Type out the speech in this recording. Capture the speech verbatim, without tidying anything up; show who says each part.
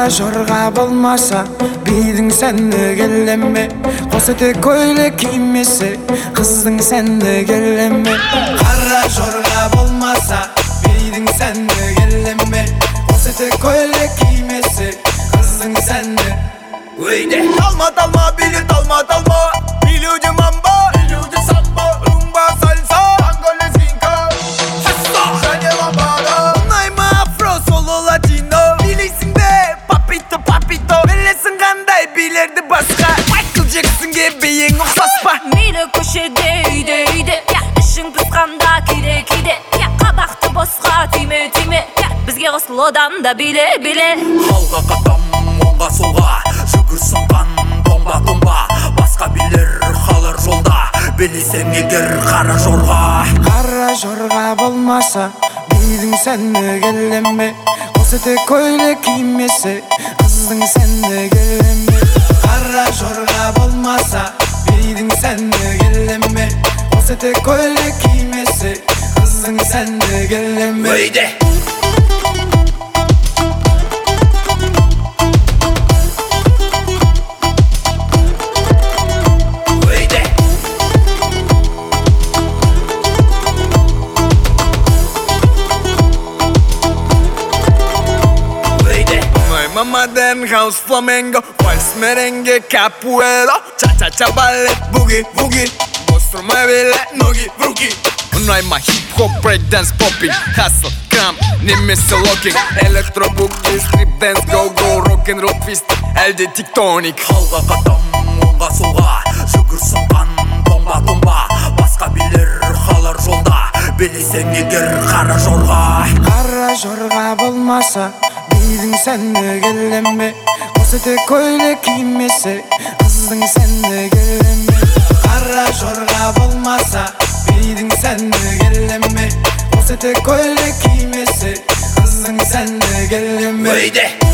Speaker 1: Кара жорга болмаса бидің сәні келеме, қос етек көйлек кимесе қыздың сәні келеме. Кара жорга болмаса бидің сәні келеме, қос етек көйлек кимесе қыздың сәні.
Speaker 2: Өйде талма талма били талма талма, билюде мамба, билюде самбо, румба сальса, танго лезгинка, және ламбада. Ұнайма афро соло латино, билейсің де папито папито, білесің қандай билерді басқа. Майкл Джексонге биің ұқсас па?
Speaker 3: Мейлі көшеде үйде үйде, ішің пысқанда кейде кейде, қабақты босқа түйме түйме, бізге қосыл одан да биле биле.
Speaker 2: Алға қатам оңға солға, жүгірсін қан томба томба, басқа билер қалар жолда, білесең егер қара жорға.
Speaker 1: Кара жорга болмаса бидің сәні келеме, қос етек көйлек кимесе қыздың сәні келеме. Кара жорга болмаса бидің сәні келеме, қос етек көйлек кимесе қыздың сәні келеме.
Speaker 2: Өйде Modern house, flamenco, vals, merengue, capoeira, cha-cha-cha, ballet, boogie, boogie, mostro muovile, ноги в руки. Unayma hip-hop, breakdance, popping, hustle, cramp, немесе locking, electro boogie, strip dance, go-go, rock'n'roll twist, әлде тектоник. Алға қатам оңға солға, жүгірсін қан томба томба, басқа билер қалар жолда, білесең егер қара жорға.
Speaker 1: Кара жорга болмаса бидің сәні келеме, қос етек көйлек кимесе қыздың сәні келеме. Кара жорга болмаса бидің сәні келеме, қос етек көйлек кимесе қыздың сәні келеме.
Speaker 2: Өйде